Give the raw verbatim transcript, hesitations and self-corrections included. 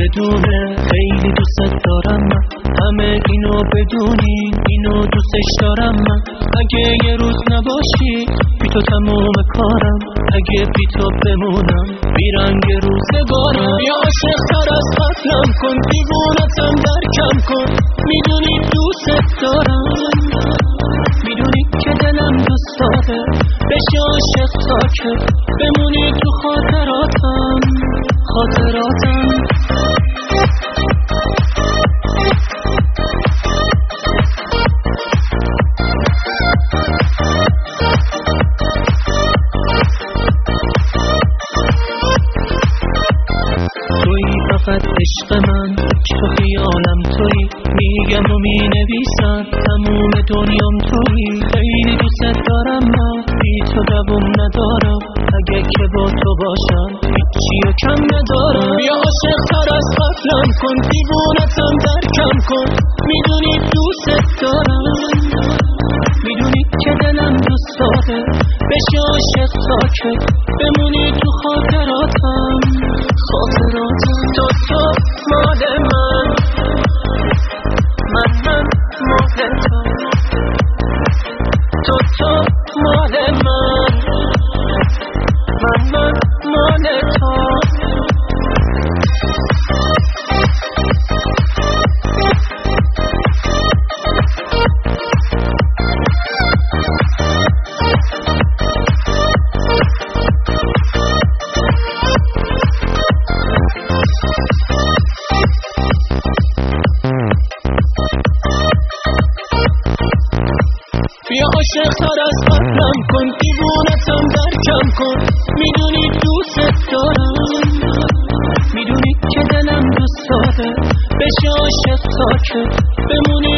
بدونه خیلی دوست دارم من، همه اینو بدونین اینو دوستش دارم من. اگه یه روز نباشی بی تو تموم کارم، اگه بی تو بمونم بیرنگ روزگارم. یا عاشق تر از قبلم کن، دیوونتم درکم کن، میدونی دوست دارم، میدونی که دلم دوست داره بشی عاشق تا که بمونی تو خاطراتم خاطراتم. فقط عشق من که تو خیالم توی، میگم و می نویسم تموم دنیام توی. خیلی دوست دارم من، بی تو دوام ندارم، اگه که با تو باشم هیچی و کم ندارم. بیا عاشق تر از قبلم کن، دیوونتم درکم کن، میدونی دوست دارم، میدونی که دلم دوست داره بشی عاشق تا که بمونی تو خاطراتم خاطراتم. تو تو مال من، من من مال تو، تو تو مال من، من من مال تو. بیا عاشق تر از قبلم کن، دیوونتم درکم کن، میدونی دوست دارم، میدونی که دلم دوست داره بشی عاشق تا که بمونی